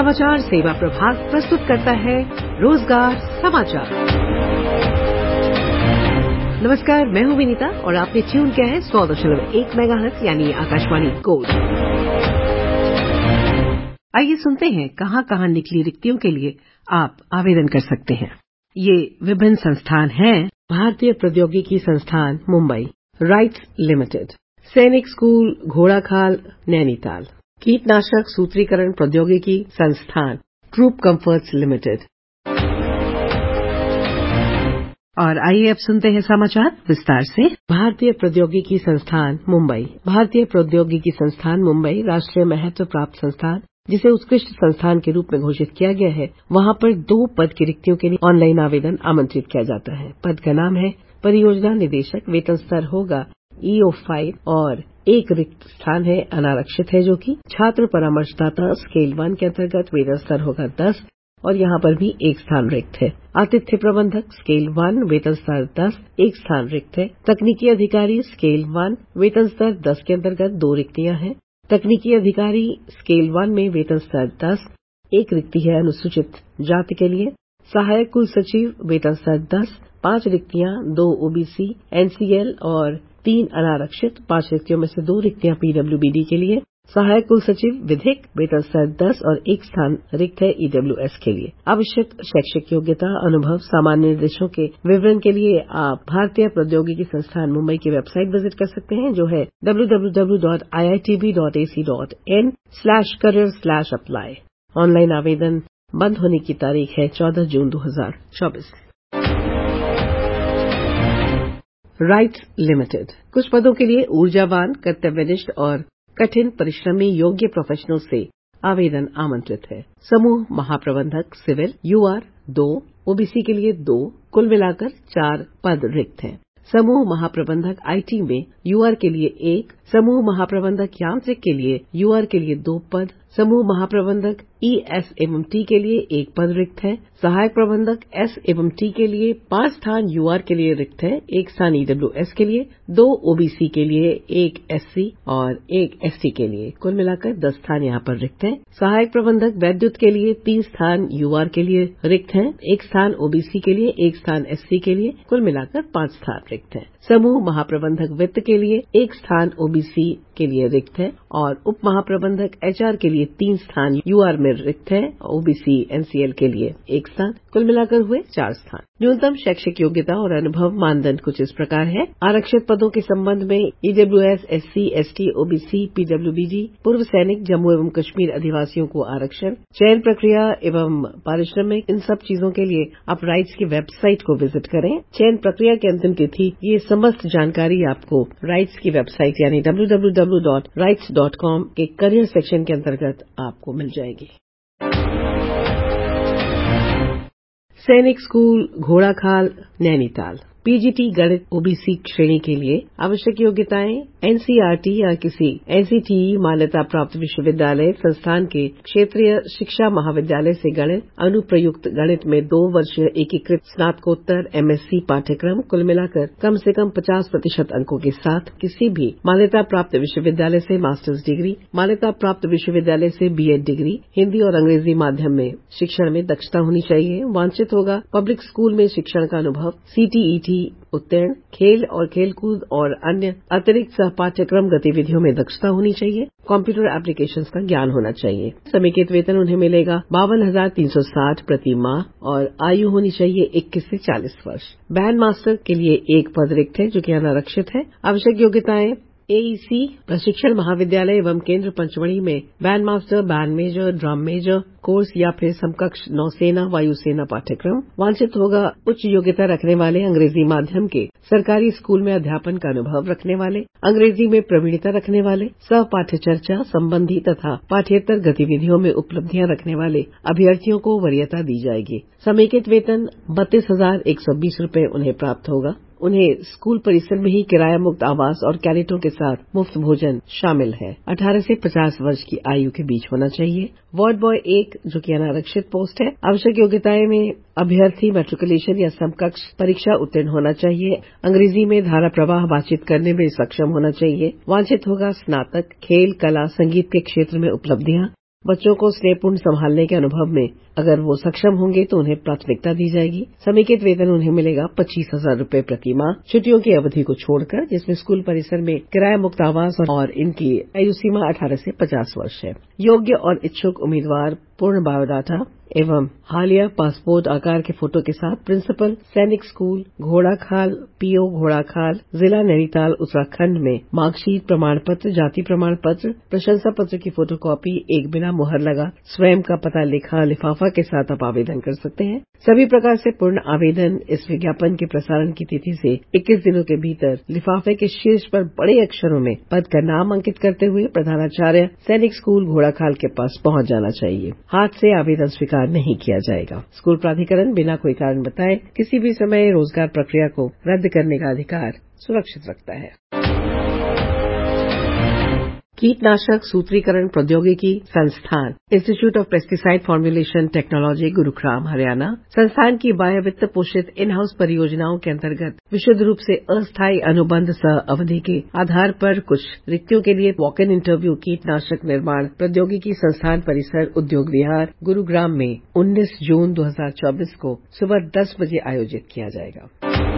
समाचार सेवा प्रभाग प्रस्तुत करता है रोजगार समाचार। नमस्कार, मैं हूं विनीता और आपने ट्यून किया है 100.1 मेगाहर्ट्ज यानी आकाशवाणी गोल्ड। आइए सुनते हैं कहां निकली रिक्तियों के लिए आप आवेदन कर सकते हैं। ये विभिन्न संस्थान हैं: भारतीय प्रौद्योगिकी संस्थान मुंबई, राइट्स लिमिटेड, सैनिक स्कूल घोड़ाखाल नैनीताल, कीटनाशक सूत्रीकरण प्रौद्योगिकी संस्थान ट्रूप कंफर्ट्स लिमिटेड। और आइए अब सुनते हैं समाचार विस्तार से। भारतीय प्रौद्योगिकी संस्थान मुंबई, भारतीय प्रौद्योगिकी संस्थान मुंबई राष्ट्रीय महत्व प्राप्त संस्थान, जिसे उत्कृष्ट संस्थान के रूप में घोषित किया गया है, वहां पर 2 पद की रिक्तियों के लिए ऑनलाइन आवेदन आमंत्रित किया जाता है। पद का नाम है परियोजना निदेशक। वेतन स्तर होगा EO5 और एक रिक्त स्थान है अनारक्षित है, जो कि छात्र परामर्शदाता स्केल 1 के अंतर्गत वेतन स्तर होगा 10 और यहाँ पर भी एक स्थान रिक्त है। आतिथ्य प्रबंधक स्केल 1 वेतन स्तर 10, एक स्थान रिक्त है। तकनीकी अधिकारी स्केल 1 वेतन स्तर 10 के अंतर्गत 2 रिक्तियां हैं। तकनीकी अधिकारी स्केल 1 में वेतन स्तर 10, एक रिक्ति है अनुसूचित जाति के लिए। सहायक कुल सचिव वेतन स्तर 10, 5 रिक्तियां, 2 OBC NCL और 3 अनारक्षित। 5 रिक्तियों में से 2 रिक्तियां PWBD के लिए। सहायक कुल सचिव विधिक वेतन स्तर 10 और एक स्थान रिक्त है EWS के लिए। आवश्यक शैक्षिक योग्यता, अनुभव, सामान्य निर्देशों के विवरण के लिए आप भारतीय प्रौद्योगिकी संस्थान मुंबई की वेबसाइट विजिट कर सकते हैं, जो है www.iitb.ac.in/career/apply। ऑनलाइन आवेदन बंद होने की तारीख है 14 जून 2024। राइट्स लिमिटेड कुछ पदों के लिए ऊर्जावान, कर्तव्यनिष्ठ और कठिन परिश्रमी योग्य प्रोफेशनल से आवेदन आमंत्रित है। समूह महाप्रबंधक सिविल UR 2, OBC के लिए 2, कुल मिलाकर 4 पद रिक्त हैं। समूह महाप्रबंधक IT में UR के लिए 1, समूह महाप्रबंधक यांत्रिक के लिए UR के लिए 2 पद, समूह महाप्रबंधक ES एवं T के लिए 1 पद रिक्त है। सहायक प्रबंधक S एवं T के लिए 5 स्थान UR के लिए रिक्त है, 1 स्थान EWS के लिए, 2 OBC के लिए, 1 SC और 1 ST के लिए, कुल मिलाकर 10 स्थान यहाँ पर रिक्त है। सहायक प्रबंधक वैद्युत के लिए 3 स्थान UR के लिए रिक्त हैं, 1 स्थान OBC के लिए, 1 स्थान SC के लिए, कुल मिलाकर 5 स्थान रिक्त हैं। समूह महाप्रबंधक वित्त के लिए 1 स्थान OBC के लिए रिक्त है और उप महाप्रबंधक HR के लिए 3 स्थान UR में रिक्त है, OBC NCL के लिए 1 स्थान, कुल मिलाकर हुए 4 स्थान। न्यूनतम शैक्षिक योग्यता और अनुभव मानदंड कुछ इस प्रकार है। आरक्षित पदों के संबंध में EWS SC ST OBC PWBD पूर्व सैनिक, जम्मू एवं कश्मीर अधिवासियों को आरक्षण, चयन प्रक्रिया एवं पारिश्रमिक, इन सब चीजों के लिए आप राइट्स की वेबसाइट को विजिट करें। चयन प्रक्रिया की अंतिम तिथि, ये समस्त जानकारी आपको राइट्स की वेबसाइट यानी www.rights.com के करियर सेक्शन के अंतर्गत आपको मिल जाएगी। सैनिक स्कूल घोड़ाखाल नैनीताल, PGT गणित OBC श्रेणी के लिए आवश्यक योग्यताएं NCERT या किसी NCTE मान्यता प्राप्त विश्वविद्यालय संस्थान के क्षेत्रीय शिक्षा महाविद्यालय से गणित, अनुप्रयुक्त गणित में 2 वर्षीय एकीकृत स्नातकोत्तर MSc पाठ्यक्रम, कुल मिलाकर कम से कम 50% अंकों के साथ किसी भी मान्यता प्राप्त विश्वविद्यालय से मास्टर्स डिग्री, मान्यता प्राप्त विश्वविद्यालय से BEd डिग्री, हिंदी और अंग्रेजी माध्यम में शिक्षण में दक्षता होनी चाहिए। वांछित होगा पब्लिक स्कूल में शिक्षण का अनुभव, CTET उत्तीर्ण, खेल और खेलकूद और अन्य अतिरिक्त सह पाठ्यक्रम गतिविधियों में दक्षता होनी चाहिए। कंप्यूटर एप्लीकेशंस का ज्ञान होना चाहिए। समेकित वेतन उन्हें मिलेगा 52,360 प्रति माह और आयु होनी चाहिए 21 से 40 वर्ष। बैंड मास्टर के लिए 1 पद रिक्त है, जो कि अनारक्षित है। आवश्यक योग्यताएं AEC प्रशिक्षण महाविद्यालय एवं केंद्र पंचमढ़ी में band master, band major, drum major course या फिर समकक्ष नौसेना वायुसेना पाठ्यक्रम। वांछित होगा उच्च योग्यता रखने वाले अंग्रेजी माध्यम के सरकारी स्कूल में अध्यापन का अनुभव रखने वाले, अंग्रेजी में प्रवीणता रखने वाले, सह पाठ्य चर्चा संबंधी तथा पाठ्येतर गतिविधियों में उपलब्धियां रखने वाले अभ्यर्थियों को वरीयता दी जाएगी। समेकित वेतन 32,120 रूपये उन्हें प्राप्त होगा। उन्हें स्कूल परिसर में ही किराया मुक्त आवास और कैडेटों के साथ मुफ्त भोजन शामिल है। 18 से 50 वर्ष की आयु के बीच होना चाहिए। वार्ड बॉय 1 जो कि अनारक्षित पोस्ट है। आवश्यक योग्यताएं में अभ्यर्थी मैट्रिकुलेशन या समकक्ष परीक्षा उत्तीर्ण होना चाहिए। अंग्रेजी में धारा प्रवाह बातचीत करने में सक्षम होना चाहिए। वांछित होगा स्नातक, खेल, कला, संगीत के क्षेत्र में उपलब्धियां। बच्चों को स्नेहपूर्ण संभालने के अनुभव में अगर वो सक्षम होंगे तो उन्हें प्राथमिकता दी जाएगी। समेकित वेतन उन्हें मिलेगा 25,000 रूपये प्रति माह, छुट्टियों की अवधि को छोड़कर, जिसमें स्कूल परिसर में किराया मुक्त आवास और इनकी आयु सीमा 18 से 50 वर्ष है। योग्य और इच्छुक उम्मीदवार पूर्ण बायोडाटा एवं हालिया पासपोर्ट आकार के फोटो के साथ प्रिंसिपल, सैनिक स्कूल, घोड़ाखाल, पीओ घोड़ाखाल, जिला नैनीताल, उत्तराखंड में मार्कशीट, प्रमाण पत्र, जाति प्रमाण पत्र, प्रशंसा पत्र की फोटोकॉपी, एक बिना मुहर लगा स्वयं का पता लिखा लिफाफा के साथ आप आवेदन कर सकते हैं। सभी प्रकार से पूर्ण आवेदन इस विज्ञापन के प्रसारण की तिथि से 21 दिनों के भीतर लिफाफे के शीर्ष पर बड़े अक्षरों में पद का नाम अंकित करते हुए प्रधानाचार्य, सैनिक स्कूल, घोड़ाखाल के पास पहुंच जाना चाहिए। हाथ से आवेदन स्वीकार नहीं किया जाएगा। स्कूल प्राधिकरण बिना कोई कारण बताए किसी भी समय रोजगार प्रक्रिया को रद्द करने का अधिकार सुरक्षित रखता है। कीटनाशक सूत्रीकरण प्रौद्योगिकी संस्थान, institute of pesticide formulation technology, Gurugram, Haryana, संस्थान की बाह्य वित्त पोषित इन हाउस परियोजनाओं के अंतर्गत विशुद्ध रूप से अस्थायी अनुबंध सह अवधि के आधार पर कुछ रिक्तियों के लिए वॉक इन इंटरव्यू कीटनाशक निर्माण प्रौद्योगिकी संस्थान परिसर, उद्योग विहार, गुरुग्राम में 19 जून 2024 को सुबह 10 बजे आयोजित किया जाएगा।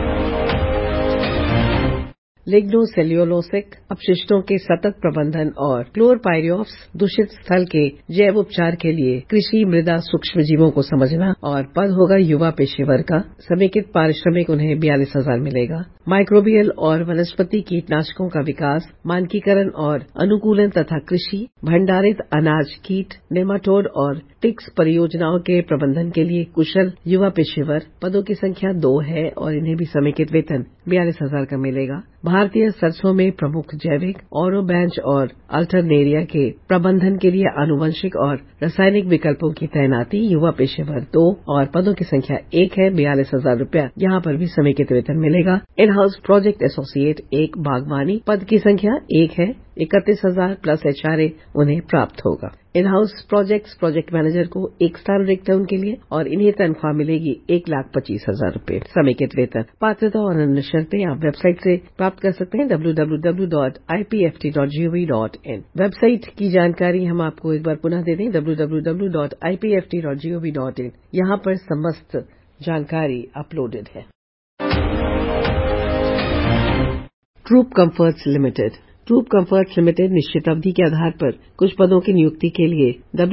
लिग्नोसेल्यूलोसिक अपशिष्टों के सतत प्रबंधन और क्लोरपाइरियोप्स दूषित स्थल के जैव उपचार के लिए कृषि मृदा सूक्ष्म जीवों को समझना और पद होगा युवा पेशेवर का। समेकित पारिश्रमिक उन्हें 42,000 मिलेगा। माइक्रोबियल और वनस्पति कीटनाशकों का विकास, मानकीकरण और अनुकूलन तथा कृषि, भंडारित अनाज, कीट, नेमाटोड और टिक्स परियोजनाओं के प्रबंधन के लिए कुशल युवा पेशेवर। पदों की संख्या 2 है और इन्हें भी समेकित वेतन 42,000 का मिलेगा। भारतीय सरसों में प्रमुख जैविक, ऑरोबैंच और अल्टरनेरिया के प्रबंधन के लिए आनुवंशिक और रासायनिक विकल्पों की तैनाती, युवा पेशेवर 2 और पदों की संख्या 1 है, 42,000 रूपया। यहाँ पर भी समेकित वेतन मिलेगा। इन हाउस प्रोजेक्ट एसोसिएट 1 बागवानी, पद की संख्या 1 है, 31,000 प्लस HRA उन्हें प्राप्त होगा। इन हाउस प्रोजेक्ट मैनेजर को 1 स्थान रिक्त है उनके लिए और इन्हें तनख्वाह मिलेगी 1,25,000 रूपये समेकित वेतन। पात्रता और अन्य शर्तें आप वेबसाइट से प्राप्त कर सकते हैं www.ipft.gov.in। वेबसाइट की जानकारी हम आपको एक बार पुनः दे दें www.ipft.gov.in। यहाँ पर समस्त जानकारी अपलोडेड है। ट्रूप कंफर्ट्स लिमिटेड निश्चित अवधि के आधार पर कुछ पदों की नियुक्ति के लिए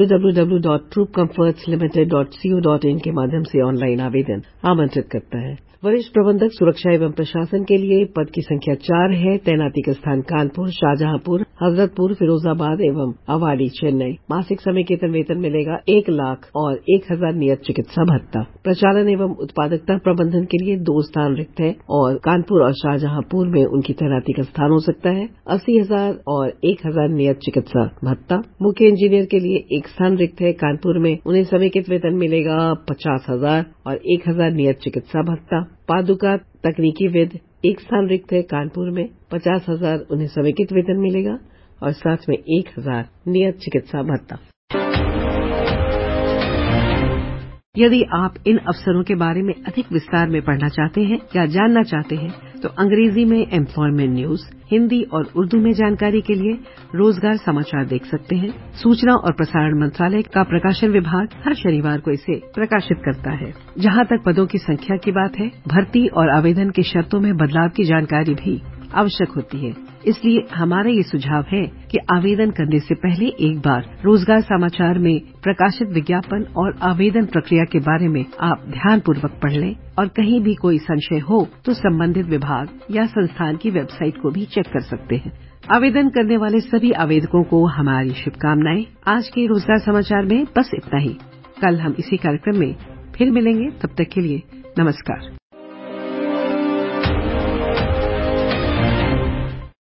www.troopcomfortslimited.co.in के माध्यम से ऑनलाइन आवेदन आमंत्रित करता है। वरिष्ठ प्रबंधक सुरक्षा एवं प्रशासन के लिए पद की संख्या 4 है। तैनाती का स्थान कानपुर, शाहजहांपुर, हजरतपुर, फिरोजाबाद एवं अवाड़ी, चेन्नई। मासिक समेकित वेतन मिलेगा 1 लाख और 1,000 नियत चिकित्सा भत्ता। प्रचालन एवं उत्पादकता प्रबंधन के लिए 2 स्थान रिक्त है और कानपुर और शाहजहांपुर में उनकी तैनाती का स्थान हो सकता है। 80,000 और 1,000 नियत चिकित्सा भत्ता। मुख्य इंजीनियर के लिए 1 स्थान रिक्त है कानपुर में, उन्हें समेकित वेतन मिलेगा 50,000 और 1,000 नियत चिकित्सा भत्ता। पादुका तकनीकी विद 1 स्थान रिक्त है कानपुर में, 50,000 उन्हें समेकित वेतन मिलेगा और साथ में 1,000 नियत चिकित्सा भत्ता। यदि आप इन अवसरों के बारे में अधिक विस्तार में पढ़ना चाहते हैं या जानना चाहते हैं तो अंग्रेजी में एम्प्लॉयमेंट न्यूज, हिंदी और उर्दू में जानकारी के लिए रोजगार समाचार देख सकते हैं। सूचना और प्रसारण मंत्रालय का प्रकाशन विभाग हर शनिवार को इसे प्रकाशित करता है। जहां तक पदों की संख्या की बात है, भर्ती और आवेदन की शर्तों में बदलाव की जानकारी भी आवश्यक होती है। इसलिए हमारा ये सुझाव है कि आवेदन करने से पहले एक बार रोजगार समाचार में प्रकाशित विज्ञापन और आवेदन प्रक्रिया के बारे में आप ध्यानपूर्वक पढ़ लें और कहीं भी कोई संशय हो तो संबंधित विभाग या संस्थान की वेबसाइट को भी चेक कर सकते हैं। आवेदन करने वाले सभी आवेदकों को हमारी शुभकामनाएं। आज के रोजगार समाचार में बस इतना ही। कल हम इसी कार्यक्रम में फिर मिलेंगे। तब तक के लिए नमस्कार।